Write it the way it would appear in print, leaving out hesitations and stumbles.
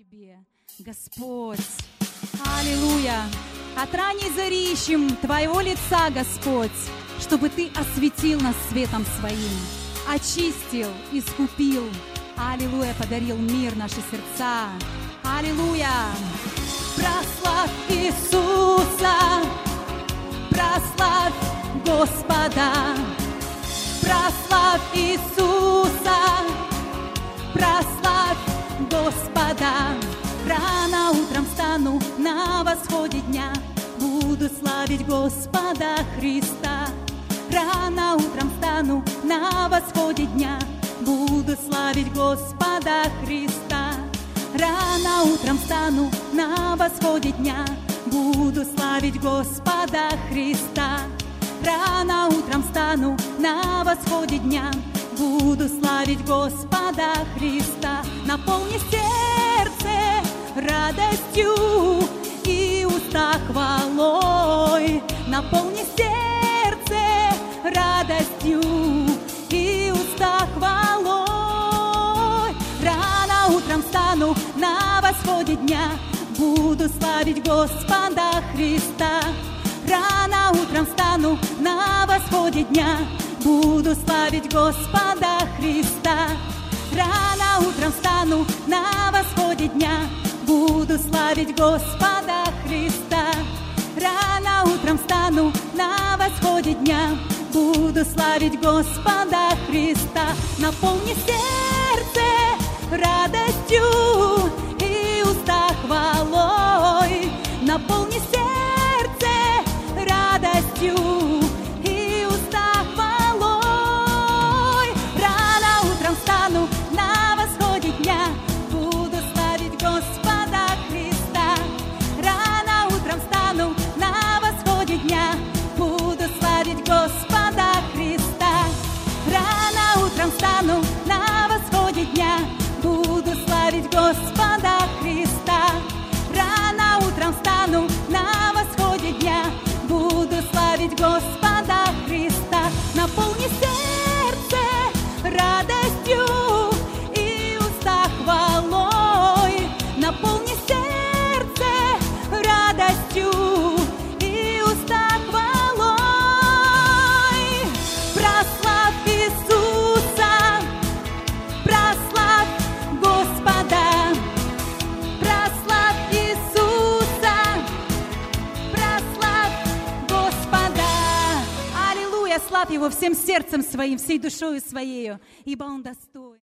Тебе, Господь. Аллилуйя. От ранней зари ищем Твоего лица, Господь, чтобы Ты осветил нас светом Своим, очистил, искупил. Аллилуйя, подарил мир наши сердца. Аллилуйя. Прославь Иисуса, прославь Господа, прославь Иисуса, прославь Господа. Рано утром встану на восходе дня, буду славить Господа Христа. Рано утром встану на восходе дня, буду славить Господа Христа. Рано утром встану на восходе дня, буду славить Господа Христа. Рано утром встану на восходе дня, буду славить Господа Христа. Наполни сердце радостью и уста хвалой. Наполни сердце радостью и уста хвалой. Рано утром встану на восходе дня, буду славить Господа Христа. Рано утром встану на восходе дня, буду славить Господа Христа. Рано утром встану на восходе дня, буду славить Господа Христа. Рано утром встану на восходе дня, буду славить Господа Христа. Наполни сердце радостью и уста хвалой. Наполни сердце радостью и уста хвалой. Рано утром встану на восходе дня, буду славить Господа Христа. Рано утром встану на восходе дня, буду славить Господа Христа. Рано утром встану на восходе дня, буду славить Господа Христа. Рано утром встану на восходе дня, буду славить Господа Христа. Наполни сердце радостью и уста хвалой. Наполни сердце радостью и уста хвалой. Прославь Иисуса, прославь Господа, прославь Иисуса, прославь Господа. Аллилуйя, славь Его всем сердцем своим, всей душою своею, ибо Он достоин.